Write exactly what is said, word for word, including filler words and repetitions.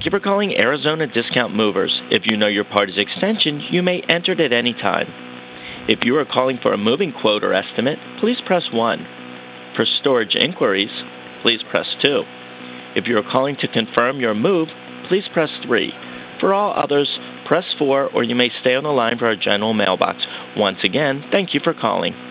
Thank you for calling Arizona Discount Movers. If you know your party's extension, you may enter it at any time. If you are calling for a moving quote or estimate, please press one. For storage inquiries, please press two. If you are calling to confirm your move, please press three. For all others, press four, or you may stay on the line for our general mailbox. Once again, thank you for calling.